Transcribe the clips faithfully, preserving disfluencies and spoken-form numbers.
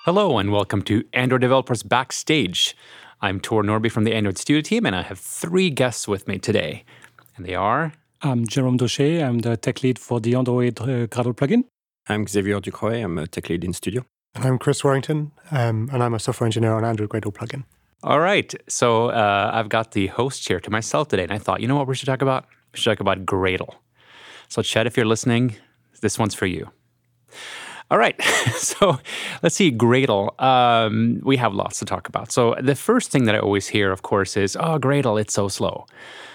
Hello and welcome to Android Developers Backstage. I'm Tor Norby from the Android Studio team, and I have three guests with me today. And they are... I'm Jérôme Daucher. I'm the tech lead for the Android uh, Gradle plugin. I'm Xavier Ducroix. I'm a tech lead in Studio. And I'm Chris Warrington, um, and I'm a software engineer on Android Gradle plugin. All right. So uh, I've got the host chair to myself today, and I thought, you know what we should talk about? We should talk about Gradle. So Chet, if you're listening, this one's for you. All right, so let's see, Gradle. Um, we have lots to talk about. So the first thing that I always hear, of course, is, oh, Gradle, it's so slow.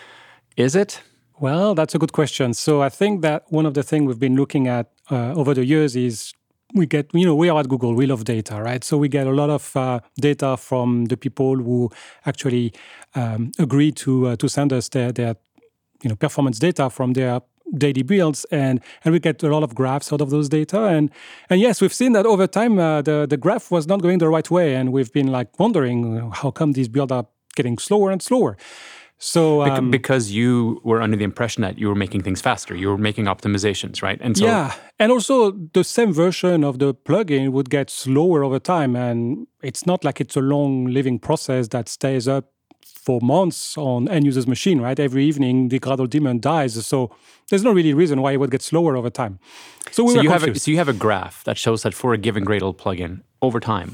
Is it? Well, that's a good question. So I think that one of the things we've been looking at uh, over the years is we get, you know, we are at Google, we love data, right? So we get a lot of uh, data from the people who actually um, agree to uh, to send us their, their, you know, performance data from their daily builds, and and we get a lot of graphs out of those data, and and yes, we've seen that over time uh, the the graph was not going the right way, and we've been like wondering how come these builds are getting slower and slower. So um, because you were under the impression that you were making things faster, you were making optimizations, right? And so yeah, and also the same version of the plugin would get slower over time, and it's not like it's a long living process that stays up for months on end user's machine, right? Every evening the Gradle daemon dies, so there's no really reason why it would get slower over time. So we so were you confused. have a, so you have a graph that shows that for a given Gradle plugin, over time,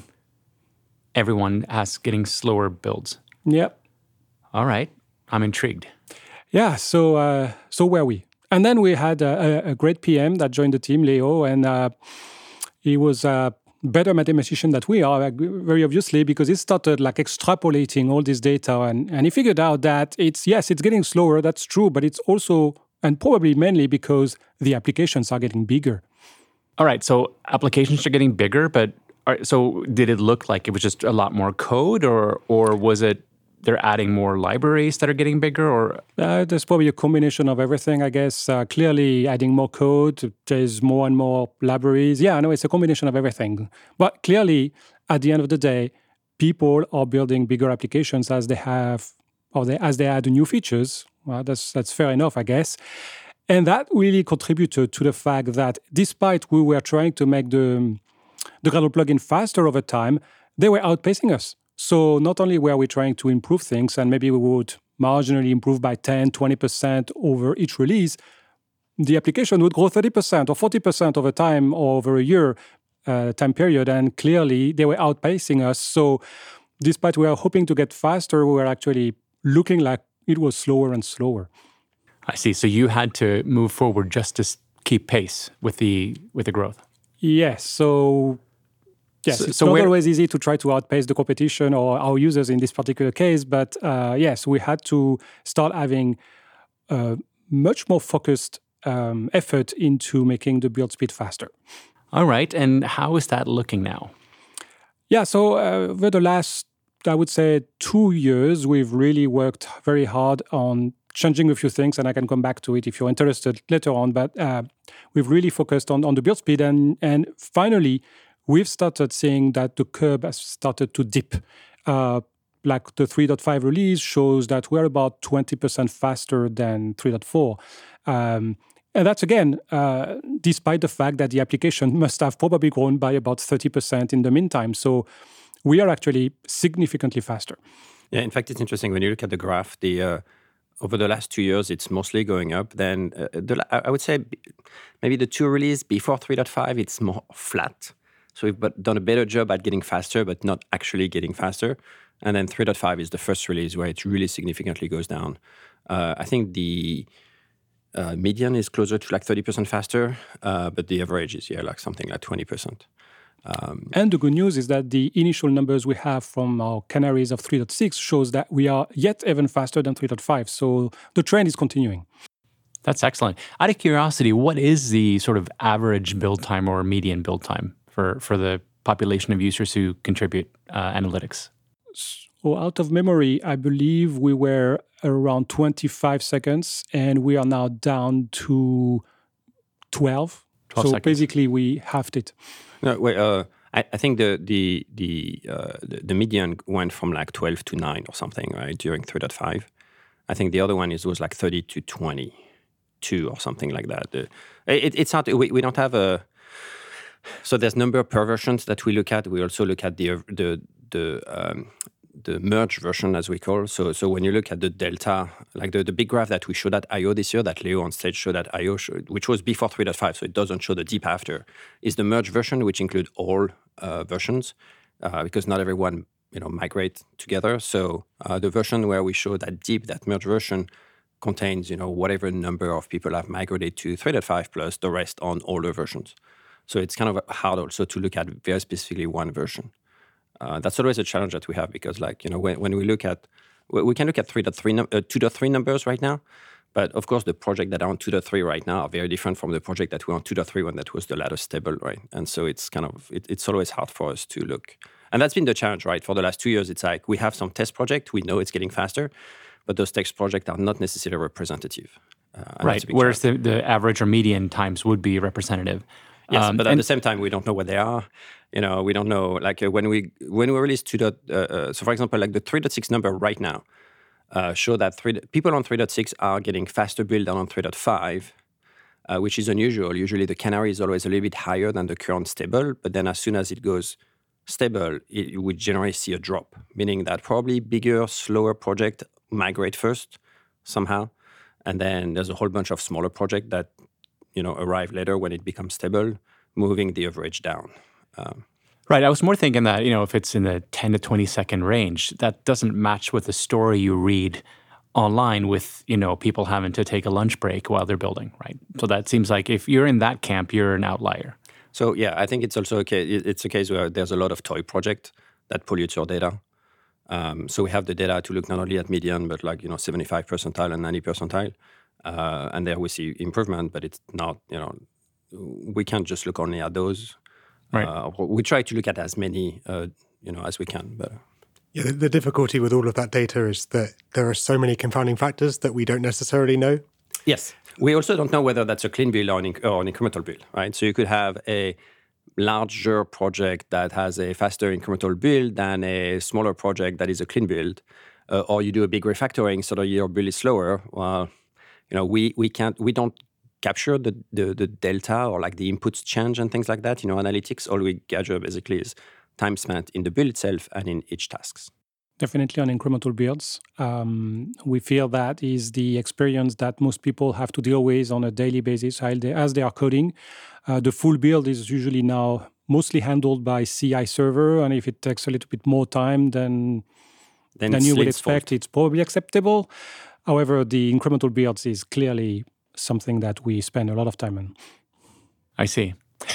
everyone has getting slower builds. Yep. All right, I'm intrigued. Yeah. So uh, so were we, and then we had a, a great P M that joined the team, Leo, and uh, he was. Uh, better mathematician than we are, very obviously, because he started like extrapolating all this data, and, and he figured out that it's, yes, it's getting slower, that's true, but it's also, and probably mainly because the applications are getting bigger. All right, so applications are getting bigger, but are, so did it look like it was just a lot more code, or or was it they're adding more libraries that are getting bigger, or? Uh, there's probably a combination of everything, I guess. Uh, clearly, adding more code, there's more and more libraries. Yeah, I know it's a combination of everything. But clearly, at the end of the day, people are building bigger applications as they have, or they, as they add new features. Well, that's that's fair enough, I guess. And that really contributed to the fact that despite we were trying to make the, the Gradle plugin faster over time, they were outpacing us. So not only were we trying to improve things, and maybe we would marginally improve by ten, twenty percent over each release, the application would grow thirty percent or forty percent over time, or over a year uh, time period, and clearly they were outpacing us. So despite we were hoping to get faster, we were actually looking like it was slower and slower. I see. So you had to move forward just to keep pace with the with the growth. Yes. So... Yes, so, it's so not where, always easy to try to outpace the competition or our users in this particular case, but uh, yes, we had to start having a much more focused um, effort into making the build speed faster. All right, and how is that looking now? Yeah, so uh, over the last, I would say, two years, we've really worked very hard on changing a few things, and I can come back to it if you're interested later on, but uh, we've really focused on, on the build speed, and, and finally, we've started seeing that the curve has started to dip. Uh, like the three point five release shows that we're about twenty percent faster than three point four. Um, and that's, again, uh, despite the fact that the application must have probably grown by about thirty percent in the meantime. So we are actually significantly faster. Yeah, in fact, it's interesting when you look at the graph, the uh, over the last two years, it's mostly going up. Then uh, the, I would say maybe the two release before three point five, it's more flat. So we've done a better job at getting faster, but not actually getting faster. And then three point five is the first release where it really significantly goes down. Uh, I think the uh, median is closer to like thirty percent faster, uh, but the average is, yeah, like something like twenty percent. Um, and the good news is that the initial numbers we have from our canaries of three point six shows that we are yet even faster than three point five. So the trend is continuing. That's excellent. Out of curiosity, what is the sort of average build time or median build time for, for the population of users who contribute uh, analytics? So out of memory, I believe we were around twenty-five seconds, and we are now down to twelve. twelve so seconds. Basically, we halved it. No, wait, uh, I, I think the the the, uh, the the median went from like twelve to nine or something, right, during three point five. I think the other one is was like thirty to twenty-two or something like that. The, it, it's not. We, we don't have a. So there's number per versions that we look at. We also look at the the the um, the merge version, as we call. So so when you look at the delta, like the, the big graph that we showed at I O this year, that Leo on stage showed at I O, showed, which was before three point five, so it doesn't show the deep after, is the merge version, which include all uh, versions, uh, because not everyone you know migrate together. So uh, the version where we show that deep, that merge version, contains you know whatever number of people have migrated to three point five plus the rest on older versions. So it's kind of hard also to look at very specifically one version. Uh, that's always a challenge that we have because, like, you know, when, when we look at, we can look at three point three, uh, two point three numbers right now, but of course the project that are on two point three right now are very different from the project that were on two point three when that was the latest stable, right? And so it's kind of, it, it's always hard for us to look. And that's been the challenge, right? For the last two years, it's like we have some test project, we know it's getting faster, but those test projects are not necessarily representative. Uh, right, whereas the, the average or median times would be representative. Yes, um, but at the same time, we don't know what they are. You know, we don't know. Like uh, when we when we release two. Uh, uh, so, for example, like the three point six number right now uh, show that three, people on three point six are getting faster build than on three point five, uh, which is unusual. Usually, the canary is always a little bit higher than the current stable. But then, as soon as it goes stable, it, you would generally see a drop, meaning that probably bigger, slower project migrate first somehow, and then there's a whole bunch of smaller projects that you know, arrive later when it becomes stable, moving the average down. Um, right. I was more thinking that, you know, if it's in the ten to twenty second range, that doesn't match with the story you read online with, you know, people having to take a lunch break while they're building, right? So that seems like if you're in that camp, you're an outlier. So, yeah, I think it's also a case, it's a case where there's a lot of toy projects that pollute your data. Um, so we have the data to look not only at median, but like, you know, seventy-five percentile and ninety percentile. Uh, and there we see improvement, but it's not, you know, we can't just look only at those. Right. Uh, we try to look at as many, uh, you know, as we can. But yeah, the, the difficulty with all of that data is that there are so many confounding factors that we don't necessarily know. Yes. We also don't know whether that's a clean build or an, inc- or an incremental build, right? So you could have a larger project that has a faster incremental build than a smaller project that is a clean build, uh, or you do a big refactoring so that your build is slower. Well, you know, we we can't we don't capture the, the the delta or like the inputs change and things like that. You know, analytics, all we gather basically is time spent in the build itself and in each tasks. Definitely on incremental builds. Um, we feel that is the experience that most people have to deal with on a daily basis as they, as they are coding. Uh, the full build is usually now mostly handled by C I server, and if it takes a little bit more time than, then than you would Link's expect, fault. It's probably acceptable. However, the incremental builds is clearly something that we spend a lot of time on. I see.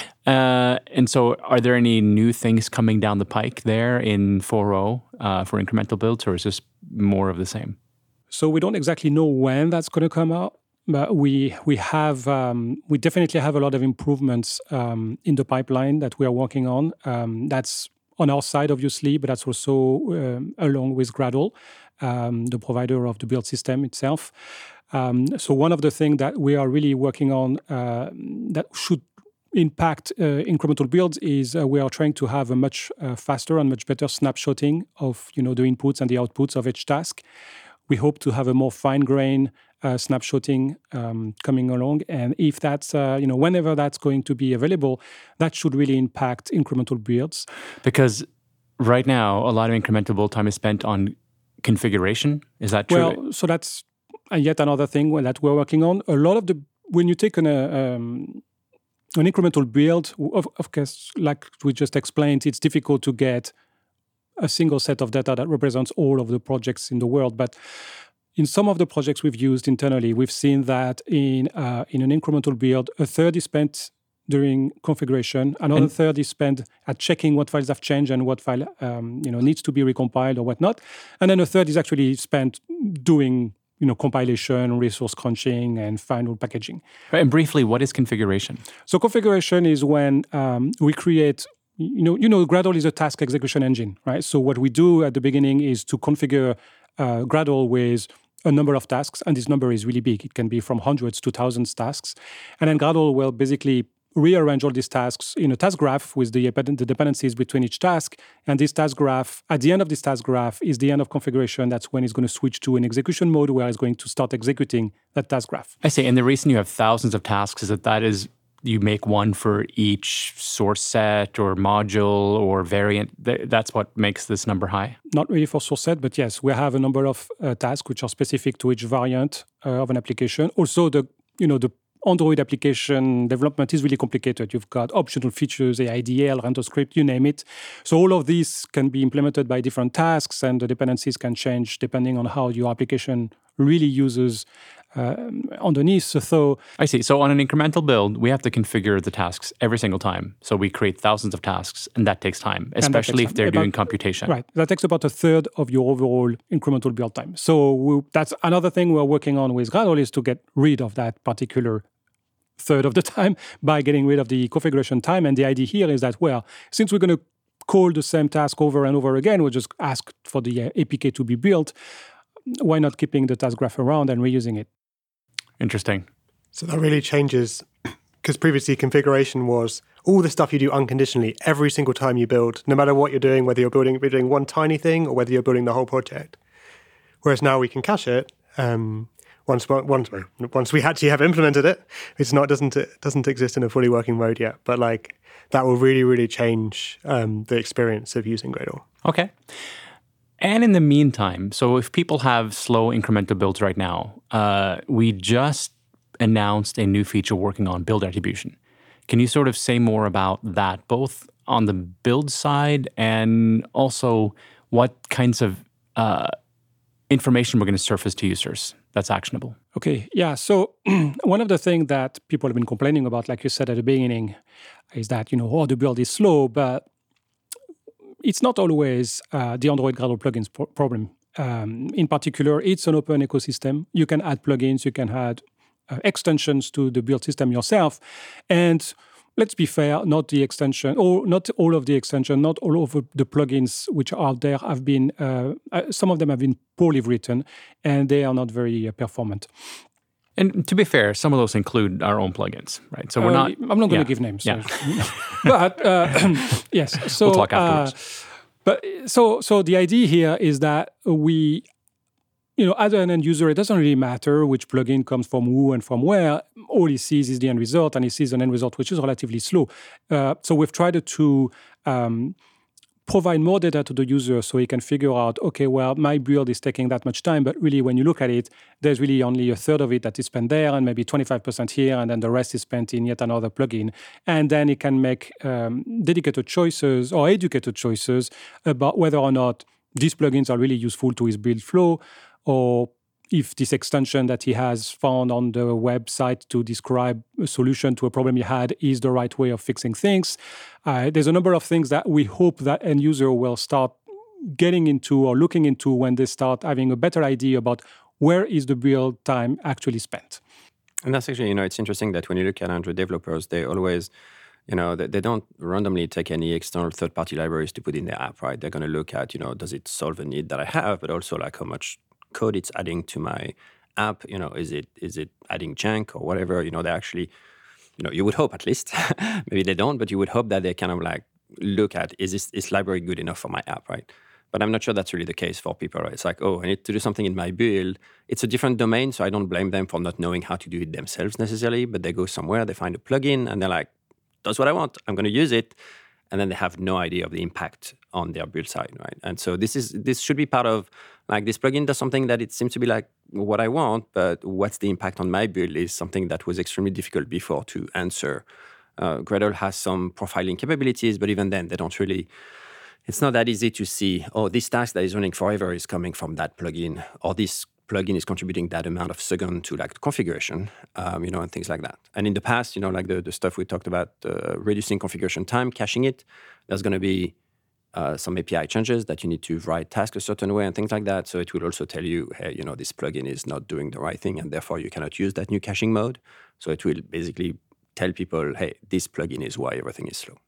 Uh, and so are there any new things coming down the pike there in four point oh uh, for incremental builds, or is this more of the same? So we don't exactly know when that's going to come out, but we we have um, we definitely have a lot of improvements um, in the pipeline that we are working on. Um, that's on our side, obviously, but that's also um, along with Gradle, um, the provider of the build system itself. Um, so one of the things that we are really working on uh, that should impact uh, incremental builds is uh, we are trying to have a much uh, faster and much better snapshotting of you know the inputs and the outputs of each task. We hope to have a more fine-grained uh, snapshotting um, coming along, and if that's uh, you know whenever that's going to be available, that should really impact incremental builds. Because right now, a lot of incremental build time is spent on configuration. Is that true? Well, so that's uh, yet another thing that we're working on. A lot of the when you take an uh, um, an incremental build, of, of course, like we just explained, it's difficult to get a single set of data that represents all of the projects in the world. But in some of the projects we've used internally, we've seen that in uh, in an incremental build, a third is spent during configuration, another And- third is spent at checking what files have changed and what file um, you know needs to be recompiled or whatnot, and then a third is actually spent doing you know compilation, resource crunching, and final packaging. Right, and briefly, what is configuration? So configuration is when um, we create, you know, you know, Gradle is a task execution engine, right? So what we do at the beginning is to configure uh, Gradle with a number of tasks, and this number is really big. It can be from hundreds to thousands tasks, and then Gradle will basically rearrange all these tasks in a task graph with the, the dependencies between each task. And this task graph, at the end of this task graph, is the end of configuration. That's when it's going to switch to an execution mode where it's going to start executing that task graph. I see. And the reason you have thousands of tasks is that that is you make one for each source set or module or variant. That's what makes this number high? Not really for source set, but yes, we have a number of uh, tasks which are specific to each variant uh, of an application. Also, the you know the Android application development is really complicated. You've got optional features, A I D L, render script, you name it. So all of these can be implemented by different tasks, and the dependencies can change depending on how your application really uses uh, underneath. So I see. So on an incremental build, we have to configure the tasks every single time. So we create thousands of tasks, and that takes time, especially takes if they're time. doing about, computation. Right. That takes about a third of your overall incremental build time. So we, that's another thing we're working on with Gradle is to get rid of that particular third of the time by getting rid of the configuration time. And the idea here is that, well, since we're going to call the same task over and over again, we'll just ask for the uh, A P K to be built. Why not keeping the task graph around and reusing it? Interesting. So that really changes, because previously configuration was all the stuff you do unconditionally every single time you build, no matter what you're doing, whether you're building you're doing one tiny thing or whether you're building the whole project. Whereas now we can cache it um, once once once we actually have implemented it. It's not doesn't it doesn't exist in a fully working mode yet, but like that will really really change um, the experience of using Gradle. Okay. And in the meantime, so if people have slow incremental builds right now, uh, we just announced a new feature working on build attribution. Can you sort of say more about that, both on the build side and also what kinds of uh, information we're going to surface to users that's actionable? Okay, yeah. So one of the things that people have been complaining about, like you said at the beginning, is that, you know, oh, the build is slow, but it's not always uh, the Android Gradle plugins pro- problem. Um, in particular, it's an open ecosystem. You can add plugins, you can add uh, extensions to the build system yourself. And let's be fair, not the extension, or not all of the extension, not all of the plugins which are out there have been, uh, uh, some of them have been poorly written, and they are not very uh, performant. And to be fair, some of those include our own plugins, right? So we're uh, not... I'm not going to yeah, give names. Yeah. So. But, uh, yes. So, we'll talk afterwards. Uh, but so, so the idea here is that we, you know, as an end user, it doesn't really matter which plugin comes from who and from where. All he sees is the end result, and he sees an end result which is relatively slow. Uh, so we've tried to... Um, provide more data to the user so he can figure out, okay, well, my build is taking that much time, but really when you look at it, there's really only a third of it that is spent there and maybe twenty-five percent here, and then the rest is spent in yet another plugin. And then he can make um, dedicated choices or educated choices about whether or not these plugins are really useful to his build flow, or if this extension that he has found on the website to describe a solution to a problem he had is the right way of fixing things. Uh, there's a number of things that we hope that end user will start getting into or looking into when they start having a better idea about where is the build time actually spent. And that's actually, you know, it's interesting that when you look at Android developers, they always, you know, they, they don't randomly take any external third-party libraries to put in their app, right? They're going to look at, you know, does it solve a need that I have, but also like how much code it's adding to my app, you know, is it is it adding junk or whatever, you know, they actually, you know, you would hope at least, maybe they don't, but you would hope that they kind of like look at, is this is library good enough for my app, right? But I'm not sure that's really the case for people, right? It's like, oh, I need to do something in my build. It's a different domain, so I don't blame them for not knowing how to do it themselves necessarily, but they go somewhere, they find a plugin, and they're like, that's what I want, I'm going to use it. And then they have no idea of the impact on their build side, right? And so this is this should be part of, like, this plugin does something that it seems to be like what I want, but what's the impact on my build is something that was extremely difficult before to answer. Uh, Gradle has some profiling capabilities, but even then, they don't really, it's not that easy to see, oh, this task that is running forever is coming from that plugin, or this plugin is contributing that amount of second to like configuration, um, you know, and things like that. And in the past, you know, like the, the stuff we talked about, uh, reducing configuration time, caching it, there's going to be uh, some A P I changes that you need to write tasks a certain way and things like that. So it will also tell you, hey, you know, this plugin is not doing the right thing, and therefore you cannot use that new caching mode. So it will basically tell people, hey, this plugin is why everything is slow.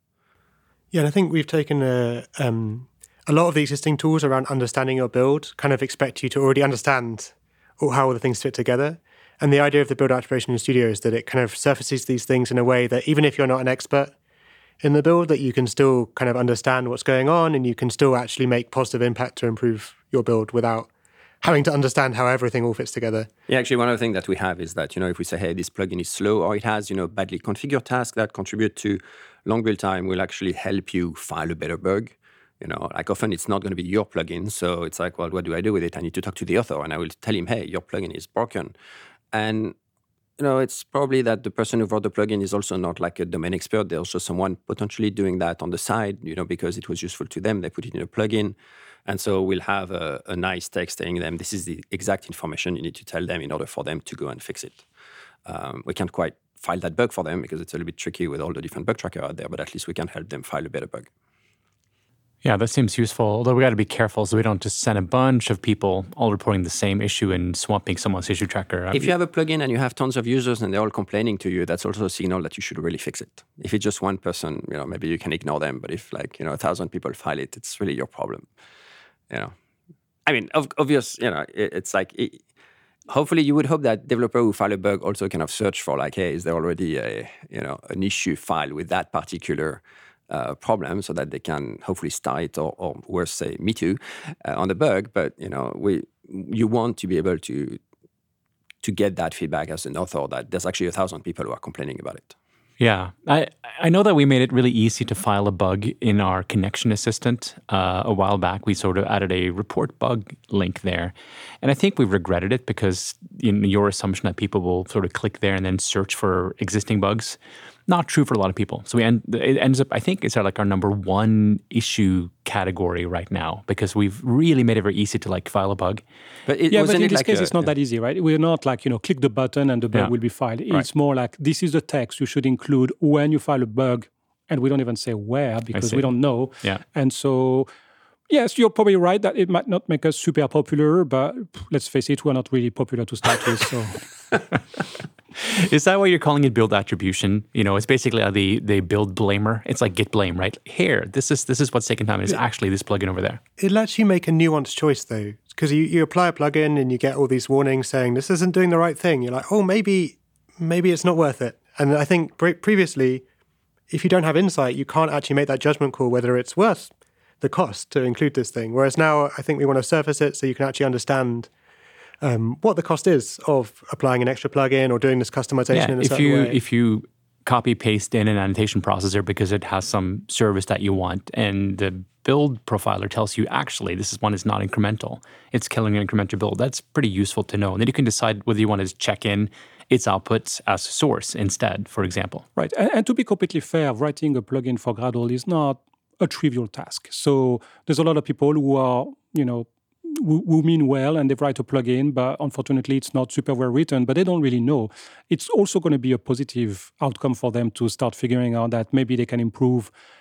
Yeah, and I think we've taken a... Um A lot of the existing tools around understanding your build kind of expect you to already understand how all the things fit together. And the idea of the build attribution in Studio is that it kind of surfaces these things in a way that even if you're not an expert in the build, that you can still kind of understand what's going on, and you can still actually make positive impact to improve your build without having to understand how everything all fits together. Yeah, actually, one of the things that we have is that, you know, if we say, hey, this plugin is slow, or it has, you know, badly configured tasks that contribute to long build time, will actually help you file a better bug. You know, like often it's not going to be your plugin. So it's like, well, what do I do with it? I need to talk to the author and I will tell him, hey, your plugin is broken. And, you know, it's probably that the person who wrote the plugin is also not like a domain expert. There's also someone potentially doing that on the side, you know, because it was useful to them. They put it in a plugin. And so we'll have a, a nice text telling them this is the exact information you need to tell them in order for them to go and fix it. Um, we can't quite file that bug for them because it's a little bit tricky with all the different bug trackers out there, but at least we can help them file a better bug. Yeah, that seems useful. Although we got to be careful so we don't just send a bunch of people all reporting the same issue and swamping someone's issue tracker. If you have a plugin and you have tons of users and they're all complaining to you, that's also a signal that you should really fix it. If it's just one person, you know, maybe you can ignore them. But if like, you know, a thousand people file it, it's really your problem. You know, I mean, of, obvious, you know, it, it's like, it, hopefully you would hope that developer who file a bug also kind of search for like, hey, is there already a, you know, an issue file with that particular Uh, problem, so that they can hopefully start it, or, or worse, say me too, uh, on the bug. But you know, we you want to be able to to get that feedback as an author that there's actually a thousand people who are complaining about it. Yeah, I I know that we made it really easy to file a bug in our connection assistant uh, a while back. We sort of added a report bug link there, and I think we've regretted it because in your assumption that people will sort of click there and then search for existing bugs. Not true for a lot of people. So we end, it ends up, I think it's like our number one issue category right now because we've really made it very easy to like file a bug. But it, yeah, but in it this like case, a, it's not yeah. that easy, right? We're not like, you know, click the button and the bug yeah. will be filed. It's right. more like, this is the text you should include when you file a bug. And we don't even say where because we don't know. Yeah. And so, yes, you're probably right that it might not make us super popular, but let's face it, we're not really popular to start with. So. Is that why you're calling it build attribution? You know, it's basically how they, they build blamer. It's like git blame, right? Here, this is this is what's taking time. And it's yeah. actually this plugin over there. It lets you make a nuanced choice, though, because you, you apply a plugin and you get all these warnings saying this isn't doing the right thing. You're like, oh, maybe maybe it's not worth it. And I think pre- previously, if you don't have insight, you can't actually make that judgment call whether it's worth the cost to include this thing. Whereas now, I think we want to surface it so you can actually understand Um, what the cost is of applying an extra plugin or doing this customization yeah, in a if certain you, way. If you copy paste in an annotation processor because it has some service that you want and the build profiler tells you actually this is one is not incremental, it's killing an incremental build, that's pretty useful to know. And then you can decide whether you want to check in its outputs as source instead, for example. Right. And, and to be completely fair, writing a plugin for Gradle is not a trivial task. So there's a lot of people who are, you know, Who, who mean well and they write a plugin, but unfortunately it's not super well written, but they don't really know. It's also going to be a positive outcome for them to start figuring out that maybe they can improve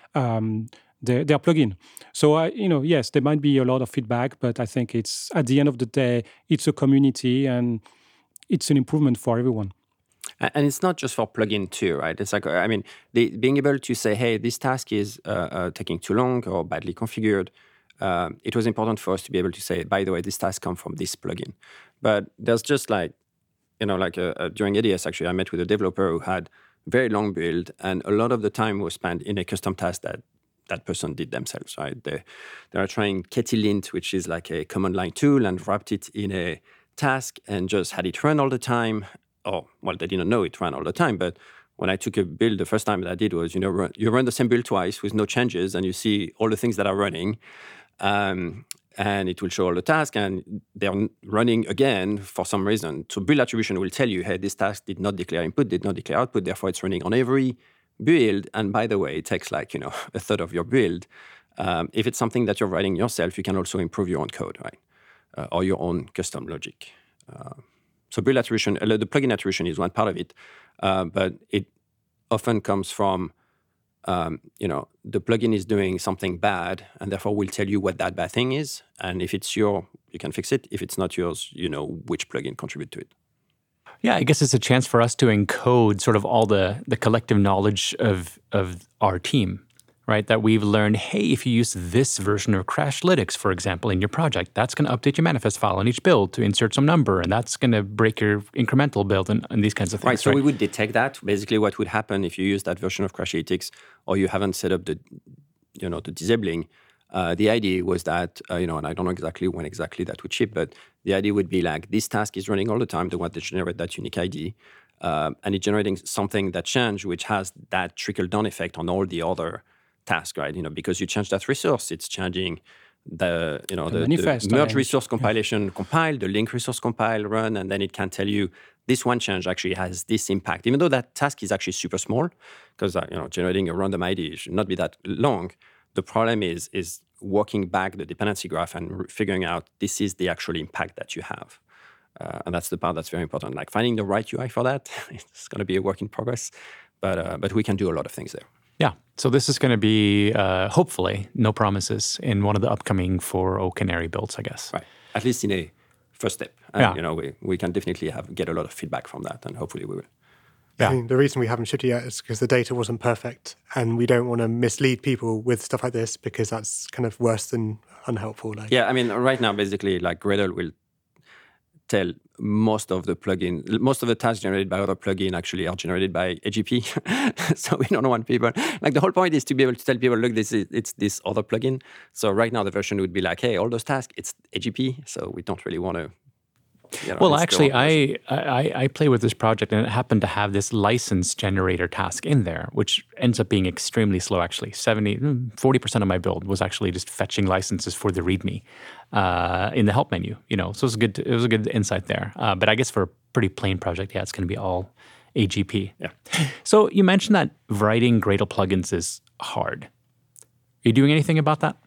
um, their, their plugin. So, I, you know, yes, there might be a lot of feedback, but I think it's, at the end of the day, it's a community and it's an improvement for everyone. And it's not just for plugin too, right? It's like, I mean, the, being able to say, hey, this task is uh, uh, taking too long or badly configured, Uh, it was important for us to be able to say, by the way, this task comes from this plugin. But there's just like, you know, like uh, uh, during A D S, actually, I met with a developer who had very long build, and a lot of the time was spent in a custom task that that person did themselves, right? They, they are trying Ketilint, which is like a command line tool, and wrapped it in a task and just had it run all the time. Or, well, they didn't know it ran all the time, but when I took a build, the first time that I did was, you know, run, you run the same build twice with no changes, and you see all the things that are running. Um, and it will show all the tasks, and they're running again for some reason. So build attribution will tell you, hey, this task did not declare input, did not declare output, therefore it's running on every build. And by the way, it takes like, you know, a third of your build. Um, if it's something that you're writing yourself, you can also improve your own code, right? Uh, or your own custom logic. Uh, so build attribution, uh, the plugin attribution is one part of it, uh, but it often comes from Um, you know, the plugin is doing something bad, and therefore we'll tell you what that bad thing is. And if it's your, you can fix it. If it's not yours, you know which plugin contribute to it. Yeah, I guess it's a chance for us to encode sort of all the the collective knowledge of of our team, right? That we've learned, hey, if you use this version of Crashlytics, for example, in your project, that's going to update your manifest file on each build to insert some number, and that's going to break your incremental build and, and these kinds of things. Right, so right? we would detect that. Basically, what would happen if you use that version of Crashlytics or you haven't set up the, you know, the disabling, Uh, the idea was that, uh, you know, and I don't know exactly when exactly that would ship, but the idea would be like this task is running all the time, the one that generate that unique I D, uh, and it's generating something that changed, which has that trickle-down effect on all the other tasks, right? You know, because you change that resource, it's changing the, you know, the, the, the merge resource compilation yeah. compile, the link resource compile run, and then it can tell you this one change actually has this impact, even though that task is actually super small, because uh, you know, generating a random I D should not be that long. The problem is is walking back the dependency graph and re- figuring out this is the actual impact that you have. Uh, and that's the part that's very important. Like finding the right U I for that, it's going to be a work in progress, but uh, but we can do a lot of things there. Yeah. So this is going to be, uh, hopefully, no promises in one of the upcoming four O Canary builds, I guess. Right. At least in a first step. And, yeah. you know, we, we can definitely have get a lot of feedback from that, and hopefully we will. Yeah. I mean, the reason we haven't shipped it yet is because the data wasn't perfect, and we don't want to mislead people with stuff like this because that's kind of worse than unhelpful. Like. Yeah, I mean, right now, basically, like Gradle will tell most of the plugin, most of the tasks generated by other plugin actually are generated by A G P. So we don't want people, like the whole point is to be able to tell people, look, this is it's this other plugin. So right now the version would be like, hey, all those tasks, it's A G P. So we don't really want to. You know, well, actually, I, I I play with this project, and it happened to have this license generator task in there, which ends up being extremely slow, actually. seventy, forty percent of my build was actually just fetching licenses for the README uh, in the help menu, you know. So it was a good, it was a good insight there. Uh, but I guess for a pretty plain project, yeah, it's going to be all A G P. Yeah. So you mentioned that writing Gradle plugins is hard. Are you doing anything about that?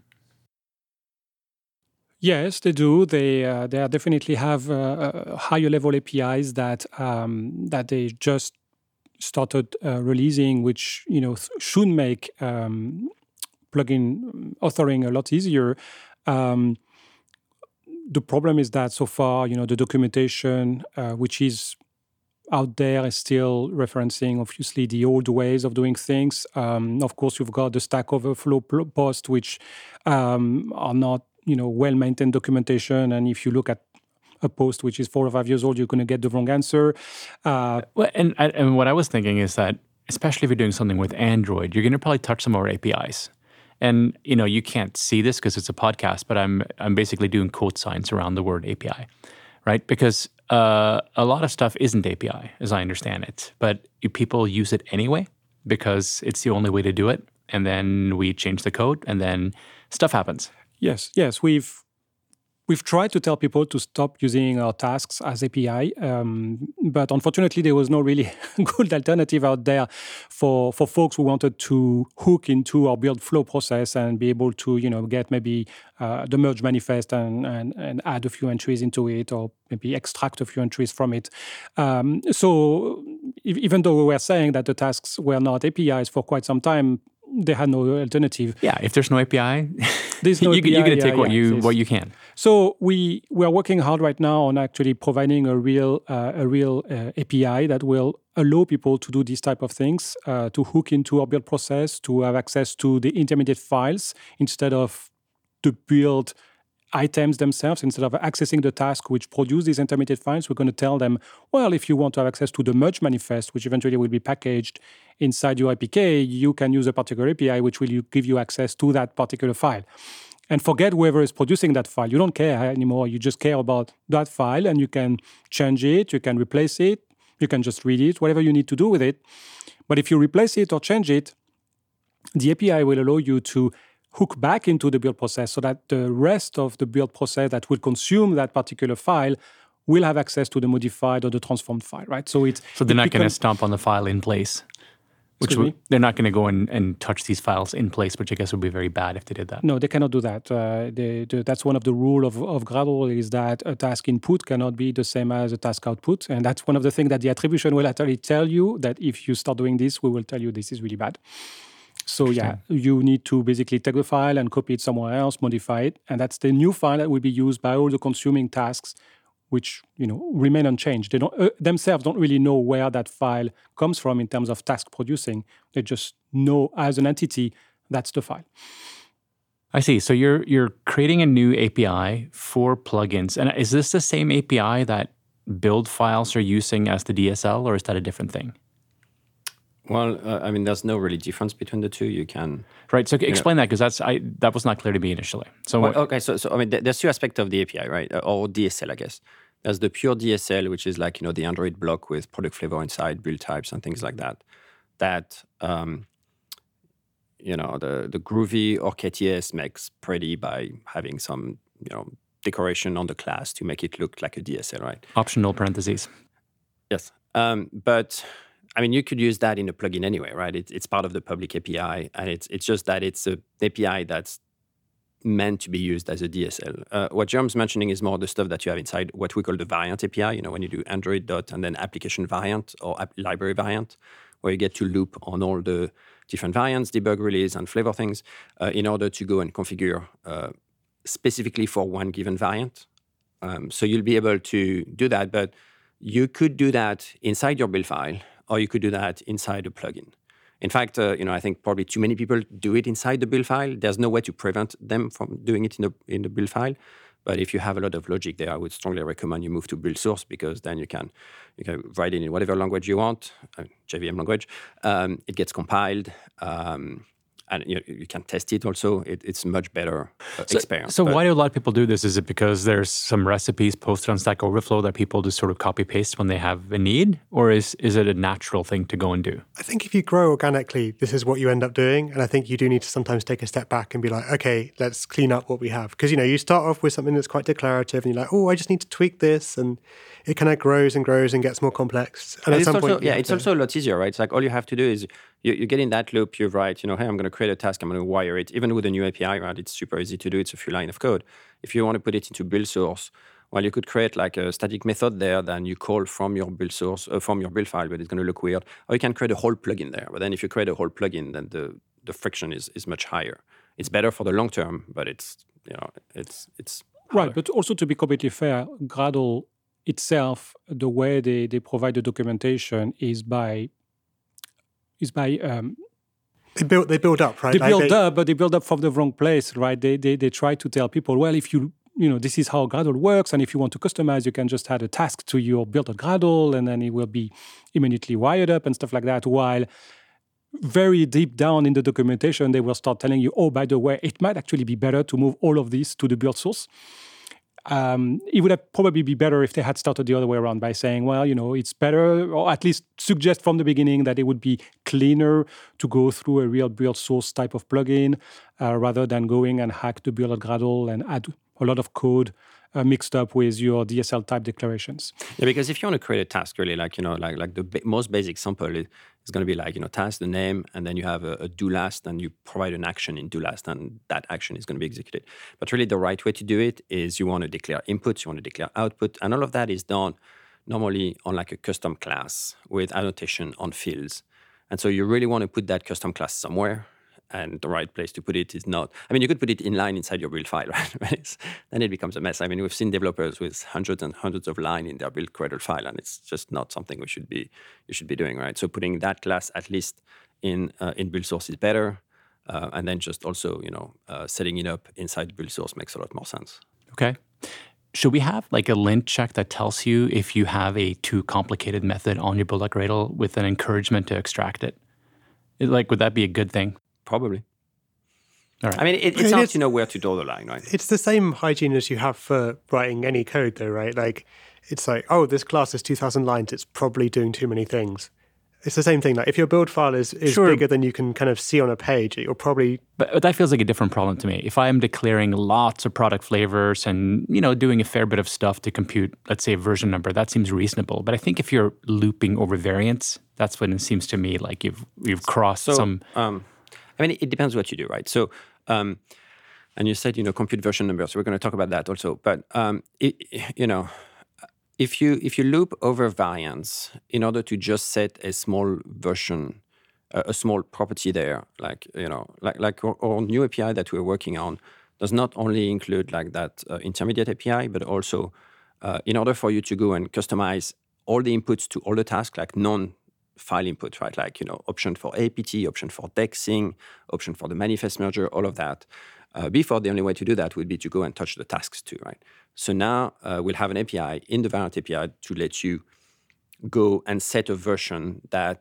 Yes, they do. They uh, they definitely have uh, uh, higher level A P Is that um, that they just started uh, releasing, which you know th- should make um, plugin authoring a lot easier. Um, the problem is that so far, you know, the documentation, uh, which is out there, is still referencing obviously the old ways of doing things. Um, of course, you've got the Stack Overflow pl- posts, which um, are not you know, well-maintained documentation. And if you look at a post which is four or five years old, you're going to get the wrong answer. Uh, well, and, and what I was thinking is that, especially if you're doing something with Android, you're going to probably touch some more A P Is. And, you know, you can't see this because it's a podcast, but I'm I'm basically doing quote signs around the word A P I, right? Because uh, a lot of stuff isn't A P I, as I understand it. But people use it anyway because it's the only way to do it. And then we change the code, and then stuff happens. Yes, yes, we've we've tried to tell people to stop using our tasks as A P I, um, but unfortunately, there was no really good alternative out there for for folks who wanted to hook into our build flow process and be able to, you know, get maybe uh, the merge manifest and, and and add a few entries into it, or maybe extract a few entries from it. Um, so even though we were saying that the tasks were not A P Is for quite some time, they had no alternative. Yeah, if there's no A P I, there's no you, A P I, you're going to yeah, take what yeah, you yes. what you can. So we we are working hard right now on actually providing a real uh, a real uh, A P I that will allow people to do these type of things, uh, to hook into our build process, to have access to the intermediate files instead of the build items themselves. Instead of accessing the task which produce these intermediate files, we're going to tell them, well, if you want to have access to the merge manifest, which eventually will be packaged inside your A P K, you can use a particular A P I which will give you access to that particular file. And forget whoever is producing that file. You don't care anymore. You just care about that file, and you can change it, you can replace it, you can just read it, whatever you need to do with it. But if you replace it or change it, the A P I will allow you to hook back into the build process so that the rest of the build process that will consume that particular file will have access to the modified or the transformed file, right? So it's so they're it not going to becomes, stomp on the file in place. Which Excuse would, me? they're not going to go in and touch these files in place, which I guess would be very bad if they did that. No, they cannot do that. Uh, they, they, that's one of the rule of, of Gradle, is that a task input cannot be the same as a task output. And that's one of the things that the attribution will actually tell you, that if you start doing this, we will tell you this is really bad. So yeah, you need to basically take the file and copy it somewhere else, modify it. And that's the new file that will be used by all the consuming tasks, which, you know, remain unchanged. They don't uh, themselves don't really know where that file comes from in terms of task producing. They just know as an entity that's the file. I see. So you're you're creating a new A P I for plugins, and is this the same A P I that build files are using as the D S L, or is that a different thing? Well, uh, I mean, there's no really difference between the two. You can right. So explain know, that because that's I that was not clear to me initially. So well, okay, so so I mean, there's two aspects of the A P I, right, or D S L, I guess. There's the pure D S L, which is like you know the Android block with product flavor inside, build types, and things like that. That um, you know the the Groovy or K T S makes pretty by having some you know decoration on the class to make it look like a D S L, right? Optional parentheses. Yes, um, but I mean you could use that in a plugin anyway, right? It, it's part of the public A P I, and it's it's just that it's an A P I that's meant to be used as a D S L. Uh, what Jerome's mentioning is more the stuff that you have inside what we call the variant A P I. You know, when you do Android dot and then application variant or app library variant, where you get to loop on all the different variants, debug, release, and flavor things uh, in order to go and configure uh, specifically for one given variant. Um, so you'll be able to do that, but you could do that inside your build file, or you could do that inside a plugin. In fact, uh, you know, I think probably too many people do it inside the build file. There's no way to prevent them from doing it in the in the build file. But if you have a lot of logic there, I would strongly recommend you move to build source because then you can you can write it in whatever language you want, uh, J V M language. Um, it gets compiled. Um, And you, you can test it also. It, it's a much better uh, so, experience. So but, why do a lot of people do this? Is it because there's some recipes posted on Stack Overflow that people just sort of copy paste when they have a need? Or is, is it a natural thing to go and do? I think if you grow organically, this is what you end up doing. And I think you do need to sometimes take a step back and be like, okay, let's clean up what we have. Because, you know, you start off with something that's quite declarative and you're like, oh, I just need to tweak this. And it kind of grows and grows and gets more complex. And, and at it's some also, point, yeah, it's to... also a lot easier, right? It's like all you have to do is you, you get in that loop, you write, you know, hey, I'm going to create a task, I'm going to wire it. Even with a new A P I, right? It's super easy to do. It's a few lines of code. If you want to put it into build source, well, you could create like a static method there, then you call from your build source, uh, from your build file, but it's going to look weird. Or you can create a whole plugin there. But then if you create a whole plugin, then the, the friction is, is much higher. It's better for the long term, but it's, you know, it's, it's harder. Right. But also to be completely fair, Gradle itself, the way they, they provide the documentation is by, is by, um, They build, they build up, right? They like build they, up, but they build up from the wrong place, right? They, they they try to tell people, well, if you, you know, this is how Gradle works, and if you want to customize, you can just add a task to your build.gradle, and then it will be immediately wired up and stuff like that. While very deep down in the documentation, they will start telling you, oh, by the way, it might actually be better to move all of this to the build source. Um, it would have probably be better if they had started the other way around by saying, well, you know, it's better, or at least suggest from the beginning that it would be cleaner to go through a real build source type of plugin uh, rather than going and hack the build.gradle and add a lot of code uh, mixed up with your D S L type declarations. Yeah, because if you want to create a task, really, like, you know, like like the ba- most basic sample is, is going to be like, you know, task, the name, and then you have a, a do last, and you provide an action in do last, and that action is going to be executed. But really, the right way to do it is you want to declare inputs, you want to declare output, and all of that is done normally on like a custom class with annotation on fields. And so you really want to put that custom class somewhere. And the right place to put it is not. I mean, you could put it inline inside your build file, right? Then it becomes a mess. I mean, we've seen developers with hundreds and hundreds of lines in their build Gradle file, and it's just not something we should be you should be doing, right? So putting that class at least in uh, in build source is better, uh, and then just also, you know, uh, setting it up inside build source makes a lot more sense. Okay. Should we have like a lint check that tells you if you have a too complicated method on your build.gradle with an encouragement to extract it? It, like, would that be a good thing? Probably. All right. I mean, it, it I mean, sounds it's- to know where to draw the line, right? It's the same hygiene as you have for writing any code, though, right? Like, it's like, oh, this class is two thousand lines. It's probably doing too many things. It's the same thing. Like, if your build file is, is Sure. bigger than you can kind of see on a page, you'll probably... But but that feels like a different problem to me. If I am declaring lots of product flavors and, you know, doing a fair bit of stuff to compute, let's say, a version number, that seems reasonable. But I think if you're looping over variants, that's when it seems to me like you've you've crossed So, some... um, I mean, it depends what you do, right? So, um, and you said, you know, compute version numbers. So we're going to talk about that also. But, um, it, you know, if you if you loop over variants in order to just set a small version, uh, a small property there, like, you know, like like our, our new A P I that we're working on does not only include like that uh, intermediate A P I, but also uh, in order for you to go and customize all the inputs to all the tasks, like non file input, right? Like, you know, option for A P T, option for dexing, option for the manifest merger, all of that. Uh, before, the only way to do that would be to go and touch the tasks too, right? So now uh, we'll have an A P I in the variant A P I to let you go and set a version that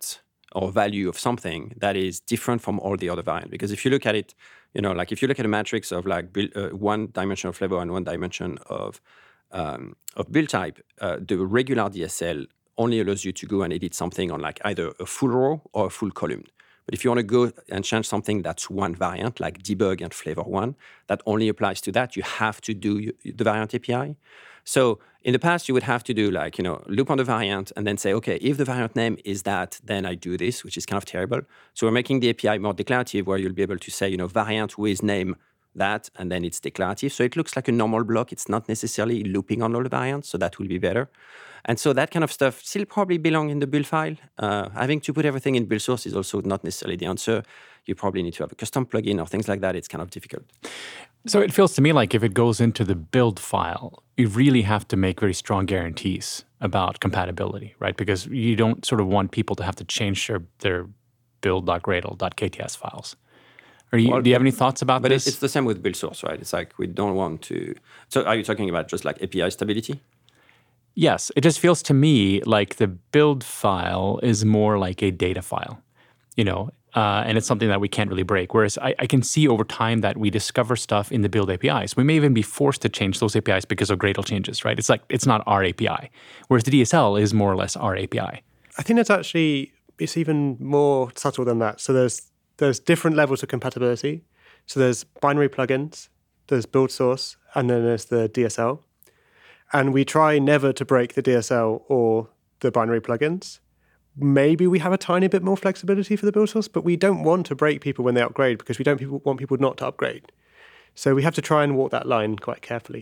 or value of something that is different from all the other variants. Because if you look at it, you know, like if you look at a matrix of like build, uh, one dimension of flavor and one dimension of um, of build type, uh, the regular D S L only allows you to go and edit something on like either a full row or a full column. But if you want to go and change something that's one variant, like debug and flavor one, that only applies to that. You have to do the variant A P I. So in the past, you would have to do like, you know, loop on the variant and then say, okay, if the variant name is that, then I do this, which is kind of terrible. So we're making the A P I more declarative, where you'll be able to say, you know, variant with name that, and then it's declarative. So it looks like a normal block. It's not necessarily looping on all the variants, so that will be better. And so that kind of stuff still probably belong in the build file. Uh, having to put everything in build source is also not necessarily the answer. You probably need to have a custom plugin or things like that. It's kind of difficult. So it feels to me like if it goes into the build file, you really have to make very strong guarantees about compatibility, right? Because you don't sort of want people to have to change their, their build.gradle.kts files. Are you, well, do you have any thoughts about but this? But it's the same with build source, right? It's like we don't want to... So are you talking about just like A P I stability? Yes. It just feels to me like the build file is more like a data file, you know, uh, and it's something that we can't really break. Whereas I, I can see over time that we discover stuff in the build A P Is. We may even be forced to change those A P Is because of Gradle changes, right? It's like, it's not our A P I. Whereas the D S L is more or less our A P I. I think it's actually, it's even more subtle than that. So there's there's different levels of compatibility. So there's binary plugins, there's build source, and then there's the D S L. And we try never to break the D S L or the binary plugins. Maybe we have a tiny bit more flexibility for the build source, but we don't want to break people when they upgrade because we don't people, want people not to upgrade. So we have to try and walk that line quite carefully.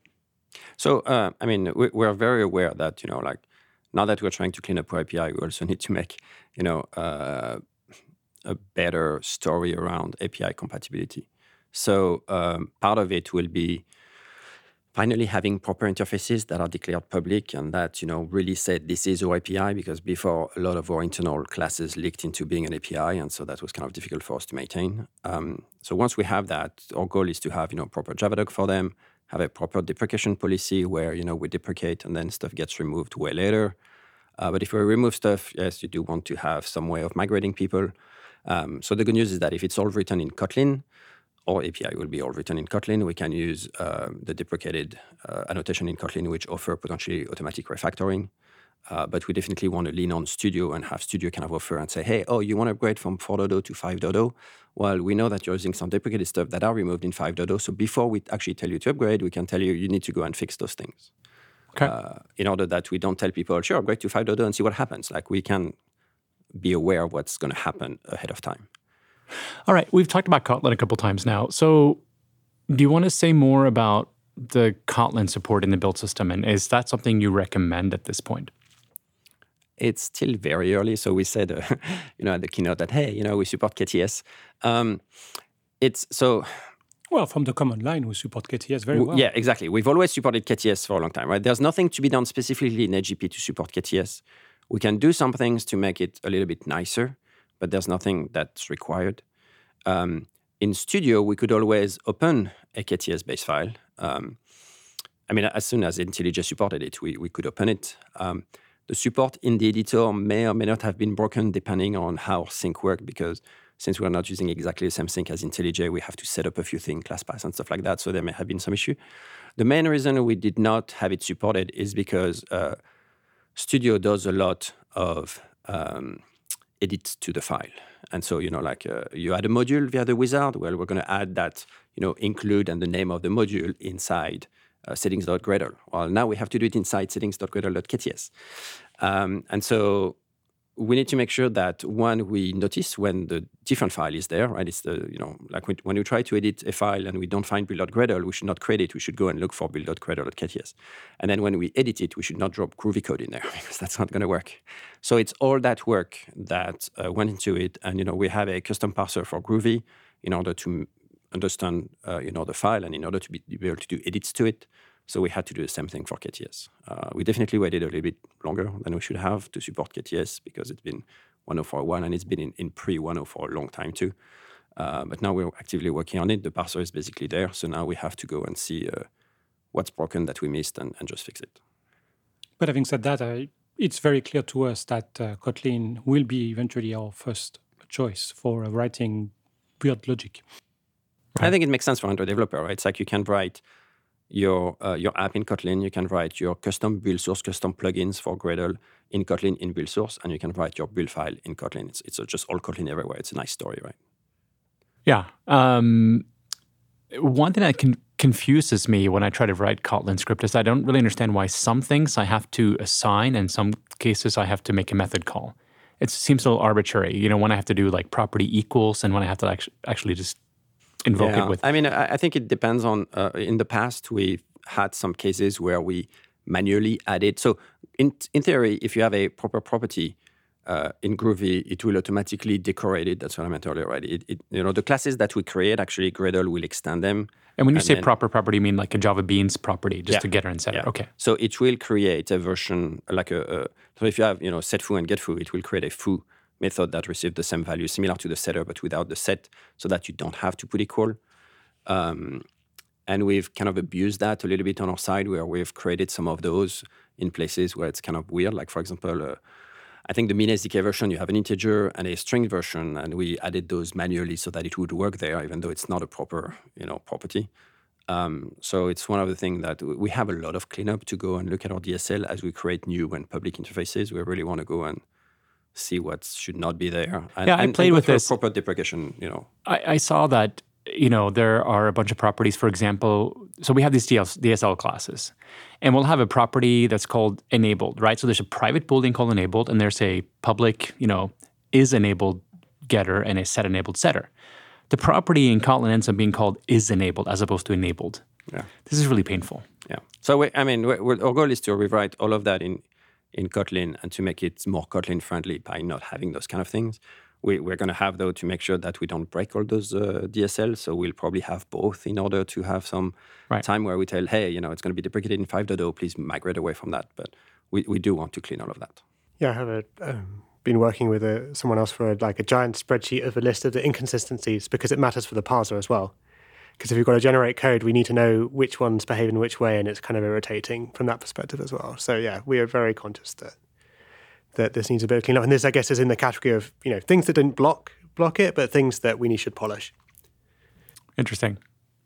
So, uh, I mean, we, we're very aware that, you know, like, now that we're trying to clean up our A P I, we also need to make, you know, uh, a better story around A P I compatibility. So um, part of it will be finally having proper interfaces that are declared public and that, you know, really said this is our A P I, because before a lot of our internal classes leaked into being an A P I, and so that was kind of difficult for us to maintain. Um, so once we have that, our goal is to have, you know, proper Javadoc for them, have a proper deprecation policy where, you know, we deprecate and then stuff gets removed way later. Uh, but if we remove stuff, yes, you do want to have some way of migrating people. Um, so the good news is that if it's all written in Kotlin, our A P I will be all written in Kotlin. We can use uh, the deprecated uh, annotation in Kotlin, which offer potentially automatic refactoring. Uh, but we definitely want to lean on Studio and have Studio kind of offer and say, hey, oh, you want to upgrade from four point oh to five point oh? Well, we know that you're using some deprecated stuff that are removed in five point oh. So before we actually tell you to upgrade, we can tell you you need to go and fix those things. Okay. Uh, in order that we don't tell people, sure, upgrade to five point oh and see what happens. Like, we can be aware of what's going to happen ahead of time. All right. We've talked about Kotlin a couple times now. So do you want to say more about the Kotlin support in the build system? And is that something you recommend at this point? It's still very early. So we said, uh, you know, at the keynote that, hey, you know, we support K T S. Um, it's so... Well, from the command line, we support K T S very well. Yeah, exactly. We've always supported K T S for a long time, right? There's nothing to be done specifically in A G P to support K T S. We can do some things to make it a little bit nicer, but there's nothing that's required. Um, in Studio, we could always open a K T S base file. Um, I mean, as soon as IntelliJ supported it, we, we could open it. Um, the support in the editor may or may not have been broken depending on how sync worked, because since we're not using exactly the same sync as IntelliJ, we have to set up a few things, ClassPath and stuff like that, so there may have been some issue. The main reason we did not have it supported is because uh, Studio does a lot of um, edits to the file. And so, you know, like uh, you add a module via the wizard, well, we're going to add that, you know, include and the name of the module inside uh, settings.gradle. Well, now we have to do it inside settings.gradle.kts. Um, and so we need to make sure that, one, we notice when the different file is there, right? It's the, you know, like when you try to edit a file and we don't find build.gradle, we should not create it. We should go and look for build.gradle.kts. And then when we edit it, we should not drop Groovy code in there because that's not going to work. So it's all that work that uh, went into it. And, you know, we have a custom parser for Groovy in order to understand, uh, you know, the file and in order to be, be able to do edits to it. So we had to do the same thing for K T S. Uh, we definitely waited a little bit longer than we should have to support K T S because it's been one oh four point one and it's been in, in pre one oh for a long time too. Uh, but now we're actively working on it. The parser is basically there. So now we have to go and see uh, what's broken that we missed and, and just fix it. But having said that, I, it's very clear to us that uh, Kotlin will be eventually our first choice for uh, writing weird logic. Right. I think it makes sense for Android developer, right? It's like you can write your uh, your app in Kotlin, you can write your custom build source, custom plugins for Gradle in Kotlin in build source, and you can write your build file in Kotlin. It's, it's just all Kotlin everywhere. It's a nice story, right? Yeah. Um, one thing that can, confuses me when I try to write Kotlin script is I don't really understand why some things I have to assign and some cases I have to make a method call. It seems a little arbitrary. You know, when I have to do like property equals and when I have to actually, actually just invoke yeah. it with. I mean, I, I think it depends on, uh, in the past, we've had some cases where we manually added. So in in theory, if you have a proper property uh, in Groovy, it will automatically decorate it. That's what I meant earlier, right? It, it, you know, the classes that we create, actually, Gradle will extend them. And when you and say then, proper property, you mean like a Java Beans property, just yeah, to getter and setter. Yeah. Okay. So it will create a version, like a, a so if you have, you know, set foo and get foo, it will create a foo method that receives the same value, similar to the setter, but without the set, so that you don't have to put equal. Um, and we've kind of abused that a little bit on our side, where we've created some of those in places where it's kind of weird. Like, for example, uh, I think the min S D K version, you have an integer and a string version, and we added those manually so that it would work there, even though it's not a proper, you know, property. Um, so it's one of the things that we have a lot of cleanup to go and look at our D S L as we create new and public interfaces. We really want to go and see what should not be there. And, yeah, I and, played and with this. Proper deprecation, you know. I, I saw that, you know, there are a bunch of properties, for example. So we have these D S L classes, and we'll have a property that's called enabled, right? So there's a private boolean called enabled, and there's a public, you know, is enabled getter and a set enabled setter. The property in Kotlin ends up being called is enabled as opposed to enabled. Yeah. This is really painful. Yeah. So, we, I mean, we, we, our goal is to rewrite all of that in, in Kotlin and to make it more Kotlin friendly by not having those kind of things. We, we're going to have, though, to make sure that we don't break all those uh, D S L. So we'll probably have both in order to have some right. time where we tell, hey, you know, it's going to be deprecated in five point oh, please migrate away from that. But we, we do want to clean all of that. Yeah, I have a, um, been working with a, someone else for a, like a giant spreadsheet of a list of the inconsistencies because it matters for the parser as well. Because if you've got to generate code, we need to know which one's behaving which way, and it's kind of irritating from that perspective as well. So yeah, we are very conscious that that this needs a bit of cleanup. And this, I guess, is in the category of, you know, things that didn't block block it, but things that we should polish. Interesting.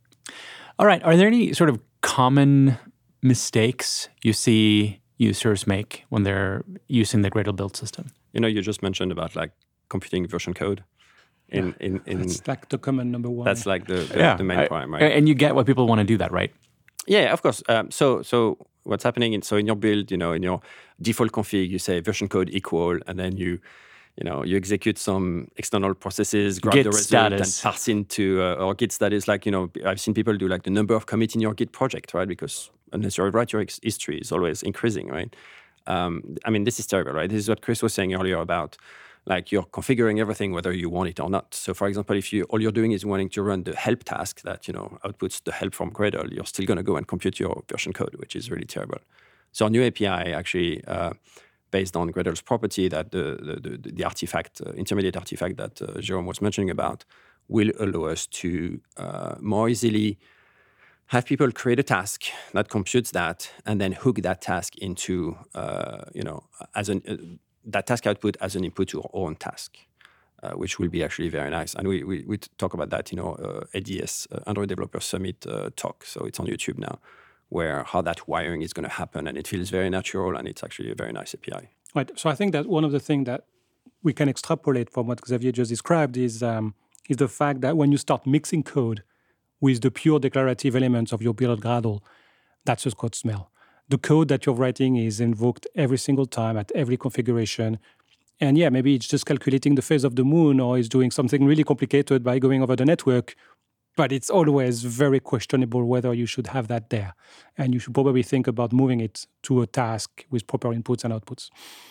All right. Are there any sort of common mistakes you see users make when they're using the Gradle build system? You know, you just mentioned about like computing version code. In, yeah. in, in, that's like the command number one. That's like the, the, yeah. the main I, problem, right? And you get why people want to do that, right? Yeah, of course. Um, so so what's happening, in, so in your build, you know, in your default config, you say version code equal, and then you, you know, you execute some external processes, grab Git the result status. and parse into, uh, or Git status, like, you know, I've seen people do like the number of commit in your Git project, right? Because unless you write your history, is always increasing, right? Um, I mean, this is terrible, right? This is what Chris was saying earlier about, like, you're configuring everything whether you want it or not. So, for example, if you all you're doing is wanting to run the help task that, you know, outputs the help from Gradle, you're still going to go and compute your version code, which is really terrible. So our new A P I actually, uh, based on Gradle's property, that the the, the, the artifact, uh, intermediate artifact that uh, Jerome was mentioning about, will allow us to uh, more easily have people create a task that computes that and then hook that task into, uh, you know, as an... Uh, that task output as an input to our own task, uh, which will be actually very nice. And we we, we talk about that, you know, uh, A D S, uh, Android Developer Summit uh, talk. So it's on YouTube now, where how that wiring is going to happen. And it feels very natural, and it's actually a very nice A P I. Right. So I think that one of the things that we can extrapolate from what Xavier just described is, um, is the fact that when you start mixing code with the pure declarative elements of your build Gradle, that's just code smell. The code that you're writing is invoked every single time at every configuration. And yeah, maybe it's just calculating the phase of the moon, or it's doing something really complicated by going over the network. But it's always very questionable whether you should have that there. And you should probably think about moving it to a task with proper inputs and outputs.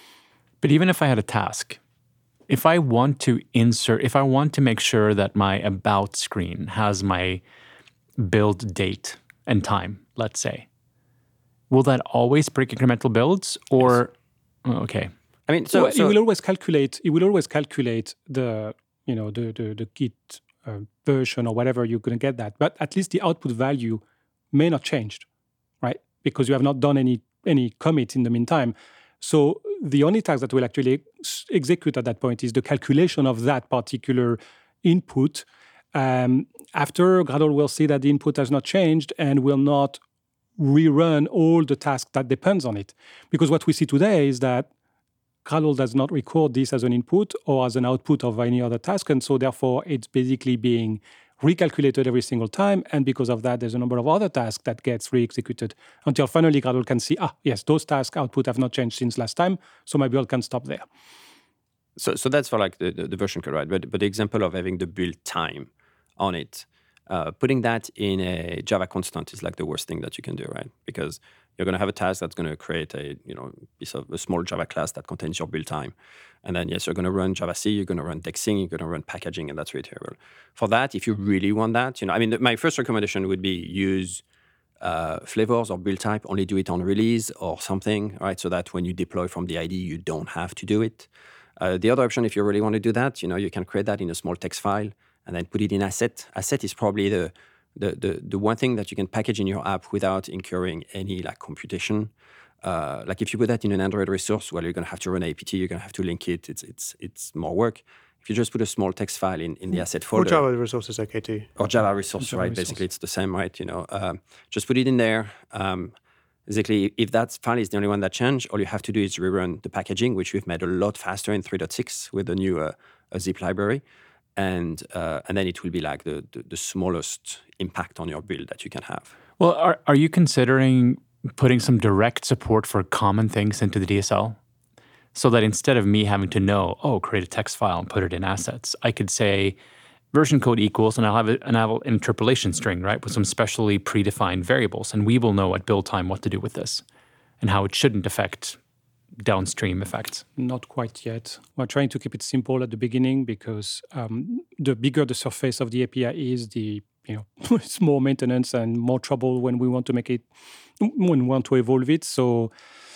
But even if I had a task, if I want to insert, if I want to make sure that my about screen has my build date and time, let's say, will that always break incremental builds, or yes. okay? I mean, so, well, so it will always calculate. It will always calculate the you know the the, the Git uh, version or whatever you're going to get that. But at least the output value may not change, right? Because you have not done any any commit in the meantime. So the only task that will actually ex- execute at that point is the calculation of that particular input. Um, after, Gradle will see that the input has not changed and will not rerun all the tasks that depends on it. Because what we see today is that Gradle does not record this as an input or as an output of any other task. And so therefore, it's basically being recalculated every single time. And because of that, there's a number of other tasks that gets re-executed until finally Gradle can see, ah, yes, those task output have not changed since last time. So my build can stop there. So, so that's for like the, the, the version code, right? But, but the example of having the build time on it, uh, putting that in a Java constant is like the worst thing that you can do, right? Because you're going to have a task that's going to create a you know piece of a small Java class that contains your build time, and then yes, you're going to run Java C, you're going to run dexing, you're going to run packaging, and that's really terrible. For that, if you really want that, you know, I mean, the, my first recommendation would be use uh, flavors or build type. Only do it on release or something, right? So that when you deploy from the I D E, you don't have to do it. Uh, the other option, if you really want to do that, you know, you can create that in a small text file and then put it in asset. Asset is probably the The, the the one thing that you can package in your app without incurring any like computation. Uh, like if you put that in an Android resource, well, you're going to have to run A P T, you're going to have to link it. It's it's it's more work. If you just put a small text file in, in the asset folder. Or Java resource is okay too. Or Java resource, Java right? resource. Basically, it's the same, right? You know, um, just put it in there. Um, basically, if that file is the only one that changed, all you have to do is rerun the packaging, which we've made a lot faster in three point six with the new uh, uh, zip library. And uh, and then it will be like the, the, the smallest impact on your build that you can have. Well, are, are you considering putting some direct support for common things into the D S L? So that instead of me having to know, oh, create a text file and put it in assets, I could say version code equals, and I'll have, a, and I'll have an interpolation string, right, with some specially predefined variables. And we will know at build time what to do with this and how it shouldn't affect downstream effects. Not quite yet. We're trying to keep it simple at the beginning because um, the bigger the surface of the A P I is, the you know it's more maintenance and more trouble when we want to make it, when we want to evolve it. So,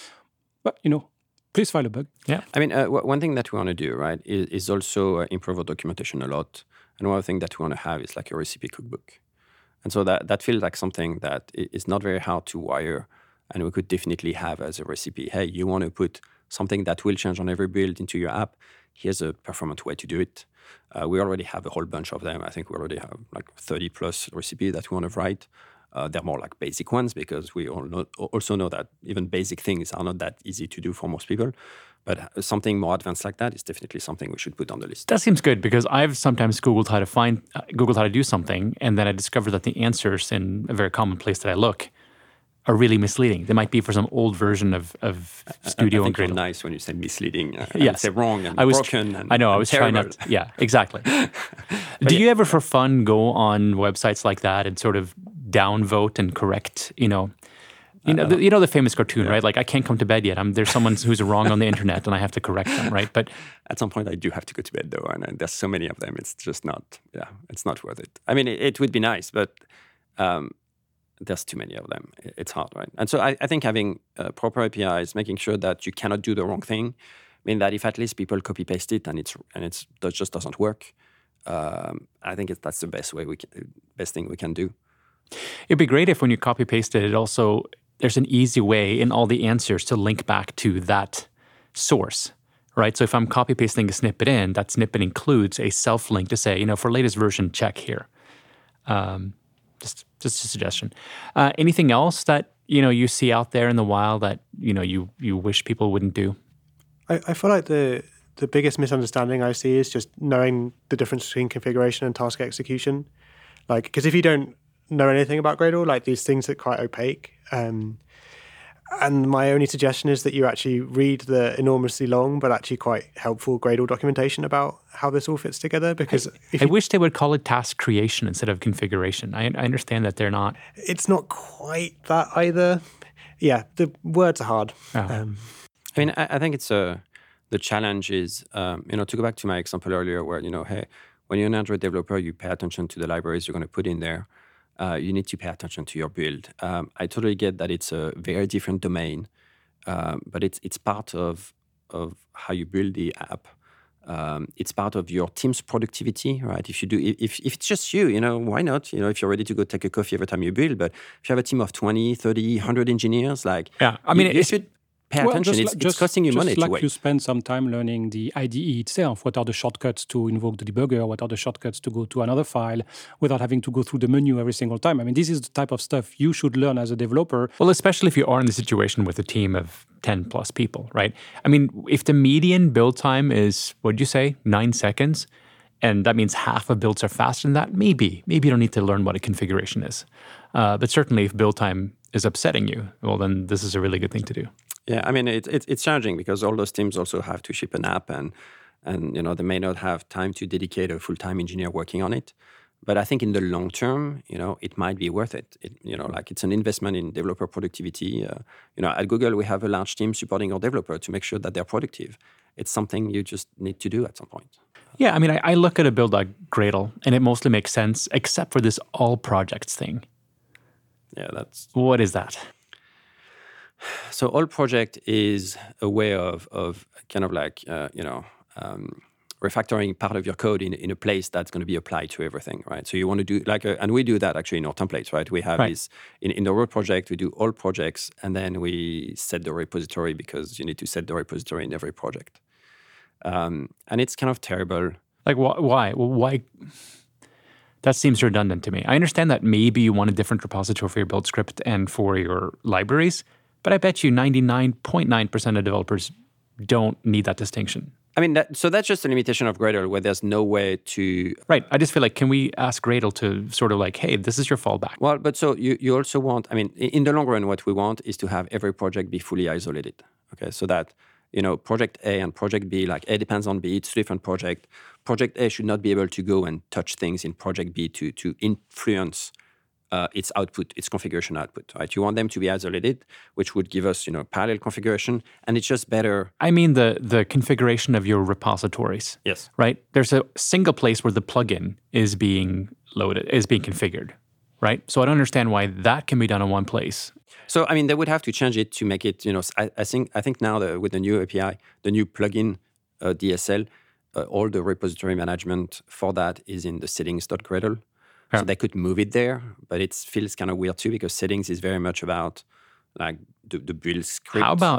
but you know, please file a bug. Yeah. I mean, uh, w- one thing that we want to do, right, is, is also uh, improve our documentation a lot. And one thing that we want to have is like a recipe cookbook. And so that, that feels like something that is not very hard to wire. And we could definitely have as a recipe, hey, you want to put something that will change on every build into your app. Here's a performant way to do it. Uh, we already have a whole bunch of them. I think we already have like thirty plus recipes that we want to write. Uh, they're more like basic ones because we all know, also know that even basic things are not that easy to do for most people. But something more advanced like that is definitely something we should put on the list. That seems good because I've sometimes Googled how to find, uh, Googled how to do something, and then I discovered that the answers in a very common place that I look are really misleading. They might be for some old version of, of Studio I, I and think you're Gradle. nice when you say misleading. Uh, Yes. Say wrong and I was, broken. And, I know. I and was terrible. trying not. Yeah, exactly. Do you ever, for fun, go on websites like that and sort of downvote and correct? You know, you know, the, you know the famous cartoon, yeah. right? Like, I can't come to bed yet. I'm there's someone who's wrong on the internet, and I have to correct them, right? But at some point, I do have to go to bed, though, and, and there's so many of them. It's just not. Yeah, it's not worth it. I mean, it, it would be nice, but. Um, There's too many of them. It's hard, right? And so I, I think having uh, proper A P Is, making sure that you cannot do the wrong thing, mean that if at least people copy paste it and it's and it's that just doesn't work, um, I think it's, that's the best way we can, best thing we can do. It'd be great if when you copy paste it, it also there's an easy way in all the answers to link back to that source, right? So if I'm copy pasting a snippet in, that snippet includes a self link to say, you know, for latest version, check here. Um, Just, just a suggestion. Uh, anything else that you know you see out there in the wild that you know you you wish people wouldn't do? I, I feel like the the biggest misunderstanding I see is just knowing the difference between configuration and task execution. Like, because if you don't know anything about Gradle, like these things are quite opaque. Um, and my only suggestion is that you actually read the enormously long but actually quite helpful Gradle documentation about how this all fits together. Because I, if I you, wish they would call it task creation instead of configuration. I, I understand that they're not. it's not quite that either. Yeah, the words are hard. Oh. Um, I mean, I, I think it's a the challenge is um, you know to go back to my example earlier, where you know, hey, when you're an Android developer, you pay attention to the libraries you're going to put in there. Uh, you need to pay attention to your build. Um, I totally get that it's a very different domain, um, but it's it's part of of how you build the app. Um, it's part of your team's productivity, right? If you do, if if it's just you, you know, why not? You know, if you're ready to go take a coffee every time you build, but if you have a team of twenty, thirty, one hundred engineers, like Yeah, I mean, you, you it's, should. pay Well, attention. just It's, li- it's just- costing you just money like to wait. you spend some time learning the I D E itself. What are the shortcuts to invoke the debugger? What are the shortcuts to go to another file without having to go through the menu every single time? I mean, this is the type of stuff you should learn as a developer. Well, especially if you are in the situation with a team of ten plus people, right? I mean, if the median build time is, what'd you say, nine seconds, and that means half of builds are faster than that, maybe, maybe you don't need to learn what a configuration is. Uh, but certainly if build time is upsetting you, well, then this is a really good thing to do. Yeah, I mean, it, it, it's challenging because all those teams also have to ship an app and, and you know, they may not have time to dedicate a full-time engineer working on it. But I think in the long term, you know, it might be worth it. it you know, like it's an investment in developer productivity. Uh, you know, at Google, we have a large team supporting our developer to make sure that they're productive. It's something you just need to do at some point. Yeah, I mean, I, I look at a build like Gradle, and it mostly makes sense, except for this all projects thing. Yeah, that's... What is that? So all project is a way of, of kind of like, uh, you know, um, refactoring part of your code in, in a place that's going to be applied to everything, right? So you want to do like, a, and we do that actually in our templates, right? We have right. this, in, in the road project, we do all projects, and then we set the repository because you need to set the repository in every project. Um, and it's kind of terrible. Like, wh- why? Well, why? That seems redundant to me. I understand that maybe you want a different repository for your build script and for your libraries, but I bet you ninety-nine point nine percent of developers don't need that distinction. I mean, that, so that's just a limitation of Gradle where there's no way to... Right. I just feel like, can we ask Gradle to sort of like, hey, this is your fallback? Well, but so you, you also want, I mean, in the long run, what we want is to have every project be fully isolated. Okay, so that, you know, project A and project B, like A depends on B, it's a different project. Project A should not be able to go and touch things in project B to, to influence uh, its output, its configuration output, right? You want them to be isolated, which would give us, you know, parallel configuration, and it's just better. I mean the the configuration of your repositories. Yes. Right? There's a single place where the plugin is being loaded, is being configured, right? So I don't understand why that can be done in one place. So, I mean, they would have to change it to make it, you know, I, I think I think now the, with the new A P I, the new plugin uh, D S L, uh, all the repository management for that is in the settings.gradle. Yeah. So they could move it there, but it feels kind of weird too because settings is very much about like the, the build script. How about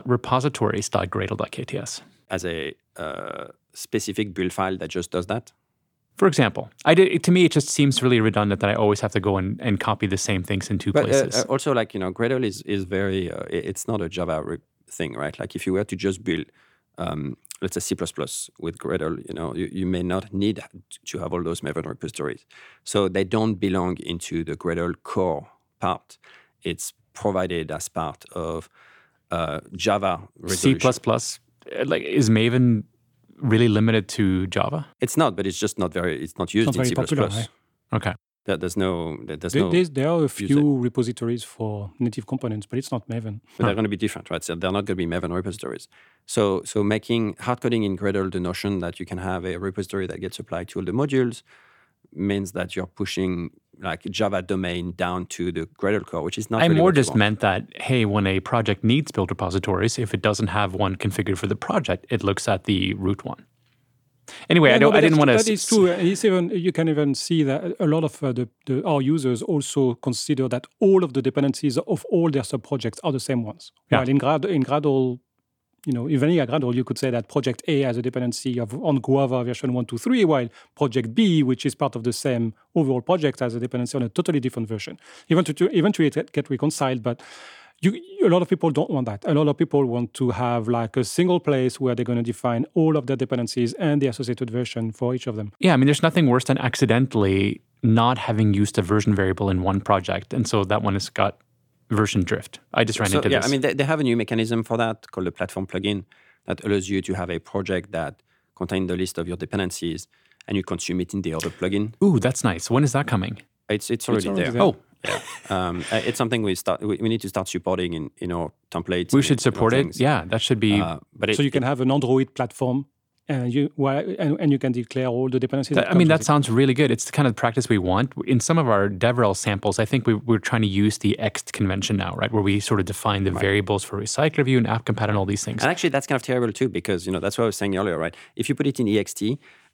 repositories.gradle.kts? As a uh, specific build file that just does that? For example, I did, to me, it just seems really redundant that I always have to go and, and copy the same things in two but, places. Uh, also, like, you know, Gradle is, is very, uh, it's not a Java re- thing, right? Like if you were to just build, um, let's say C plus plus with Gradle, you know, you, you may not need to have all those Maven repositories. So they don't belong into the Gradle core part. It's provided as part of uh, Java resolution. C plus plus, like, is Maven really limited to Java? It's not, but it's just not very, it's not used Not in very C plus popular, plus. right? Okay. There, there's no, there- there's There, no, there's- there are a use few repositories for native components, but it's not Maven. but they're going to be different, right? So they're not going to be Maven repositories. So, so making hard coding in Gradle the notion that you can have a repository that gets applied to all the modules means that you're pushing like Java domain down to the Gradle core, which is not. I really more what you just want. meant that, hey, when a project needs build repositories, if it doesn't have one configured for the project, it looks at the root one. Anyway, Yeah, I no, don't. but I didn't want that's- to. That is true. And It's even, you can even see that a lot of uh, the, the our users also consider that all of the dependencies of all their sub-projects are the same ones. Yeah. While in, Grad, in Gradle, you know, in vanilla Gradle, you could say that project A has a dependency of on Guava version one two three, while project B, which is part of the same overall project, has a dependency on a totally different version. Eventually, eventually it get reconciled, but You, a lot of people don't want that. A lot of people want to have like a single place where they're going to define all of their dependencies and the associated version for each of them. Yeah, I mean, there's nothing worse than accidentally not having used a version variable in one project, and so that one has got version drift. I just ran So, into yeah, this. I mean, they, they have a new mechanism for that called the platform plugin that allows you to have a project that contains the list of your dependencies and you consume it in the other plugin. Ooh, that's nice. When is that coming? It's it's already, already there. there. Oh, Yeah, um, uh, it's something we start. We, we need to start supporting in, in our templates. we and should in our support it. things. Yeah, that should be. Uh, but it, So you can it- have an Android platform and you well, and, and you can declare all the dependencies. that- that I mean, comes that with it. sounds really good. It's the kind of practice we want. In some of our DevRel samples, I think we, we're trying to use the ext convention now, right? Where we sort of define the variables for recycler view and app compat and all these things. And actually, that's kind of terrible too, because you know that's what I was saying earlier, right? If you put it in ext,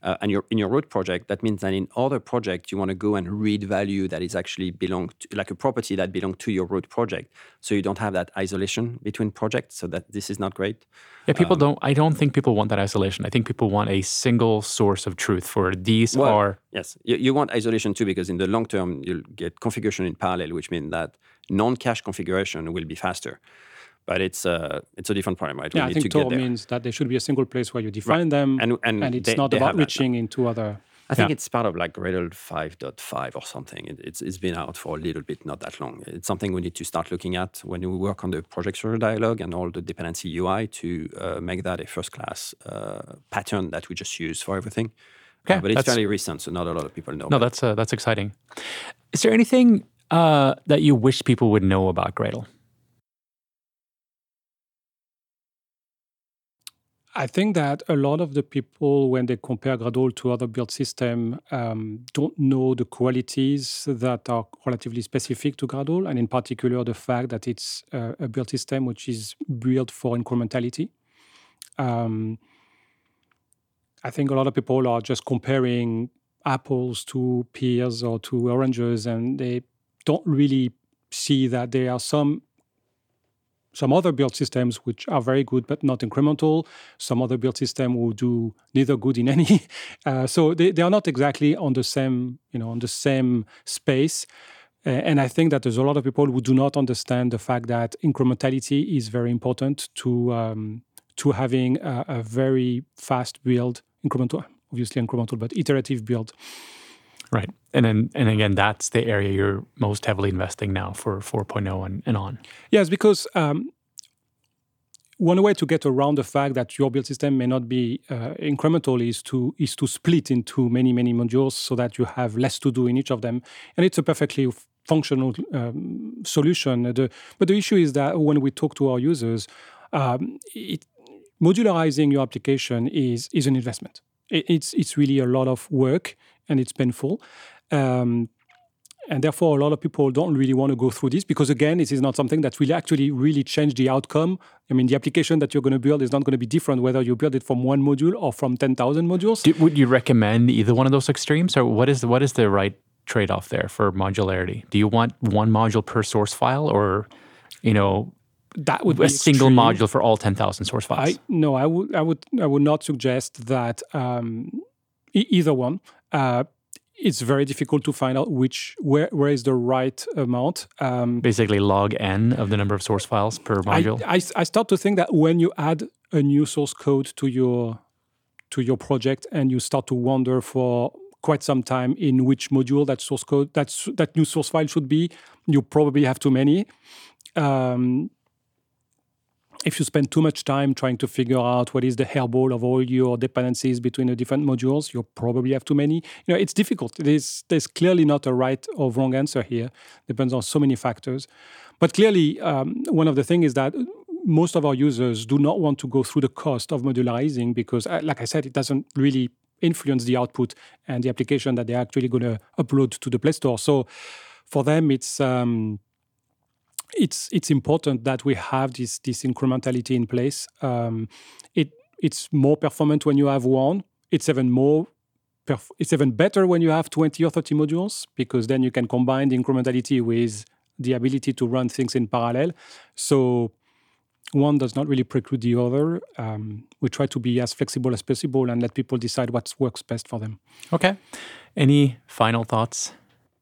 uh, and you're in your root project, that means that in other projects you want to go and read value that is actually belong to, like a property that belongs to your root project, so you don't have that isolation between projects. So that this is not great. Yeah, people um, don't. I don't think people want that isolation. I think people want a single source of truth for these well, are. Yes, you, you want isolation too, because in the long term you'll get configuration in parallel, which means that non-cache configuration will be faster. But it's uh, it's a different problem, right? Yeah, we I need think to Tor get there. means that there should be a single place where you define right. them, and, and, and it's they, not they about reaching into other. I think yeah. it's part of like Gradle five point five or something. It, it's it's been out for a little bit, not that long. It's something we need to start looking at when we work on the project server dialog and all the dependency U I to uh, make that a first-class uh, pattern that we just use for everything. Okay, uh, but it's fairly recent, so not a lot of people know. No, that's uh, that's exciting. Is there anything uh, that you wish people would know about Gradle? I think that a lot of the people, when they compare Gradle to other build systems, um, don't know the qualities that are relatively specific to Gradle, and in particular the fact that it's uh, a build system which is built for incrementality. Um, I think a lot of people are just comparing apples to pears or to oranges, and they don't really see that there are some Some other build systems which are very good but not incremental. Some other build system will do neither good in any. Uh, so they, they are not exactly on the same, you know, on the same space. Uh, and I think that there's a lot of people who do not understand the fact that incrementality is very important to um, to having a, a very fast build, incremental, obviously incremental, but iterative build. Right. And then, and again, that's the area you're most heavily investing now for four point oh and, and on. Yes, because um, one way to get around the fact that your build system may not be uh, incremental is to is to split into many, many modules so that you have less to do in each of them. And it's a perfectly functional um, solution. The, but the issue is that when we talk to our users, um, it, modularizing your application is, is an investment. It, it's, it's really a lot of work, and it's painful. Um, and therefore, a lot of people don't really want to go through this because, again, this is not something that will actually really change the outcome. I mean, the application that you're going to build is not going to be different whether you build it from one module or from ten thousand modules. Do, would you recommend either one of those extremes, or what is the, what is the right trade-off there for modularity? Do you want one module per source file, or, you know, that would a be single extreme. module for all ten thousand source files? I, no, I would, I would, I would not suggest that um, e- either one. Uh, it's very difficult to find out which where where is the right amount. Um, Basically, log n of the number of source files per module. I, I, I start to think that when you add a new source code to your to your project and you start to wonder for quite some time in which module that source code that's that new source file should be, you probably have too many. Um, If you spend too much time trying to figure out what is the hairball of all your dependencies between the different modules, you probably have too many. You know, it's difficult. It is, there's clearly not a right or wrong answer here. Depends on so many factors. But clearly, um, one of the things is that most of our users do not want to go through the cost of modularizing because, uh, like I said, it doesn't really influence the output and the application that they're actually going to upload to the Play Store. So for them, it's... Um, It's it's important that we have this this incrementality in place. Um, it it's more performant when you have one. It's even more. Perf- it's even better when you have twenty or thirty modules because then you can combine the incrementality with the ability to run things in parallel. So one does not really preclude the other. Um, we try to be as flexible as possible and let people decide what works best for them. Okay. Any final thoughts?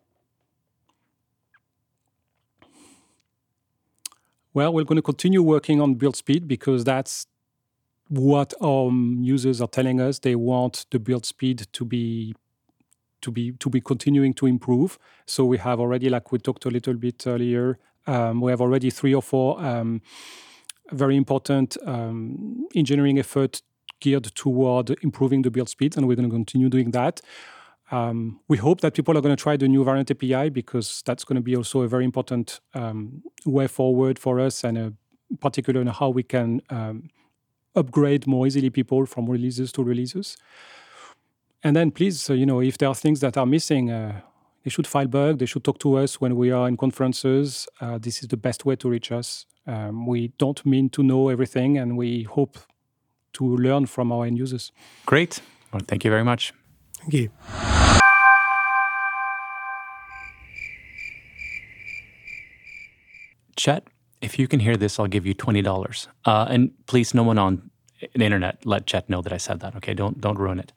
Well, we're going to continue working on build speed because that's what our users are telling us. They want the build speed to be to be to be continuing to improve. So we have already, like we talked a little bit earlier, um, we have already three or four um, very important um, engineering efforts geared toward improving the build speed, and we're going to continue doing that. Um, we hope that people are going to try the new Variant A P I because that's going to be also a very important um, way forward for us, and uh, particularly in how we can um, upgrade more easily people from releases to releases. And then please, uh, you know, if there are things that are missing, uh, they should file bug. They should talk to us when we are in conferences. Uh, this is the best way to reach us. Um, we don't mean to know everything, and we hope to learn from our end users. Great. Well, thank you very much. Thank you. Chet, if you can hear this, I'll give you twenty dollars. Uh, and please, no one on the internet let Chet know that I said that, okay? Don't don't ruin it.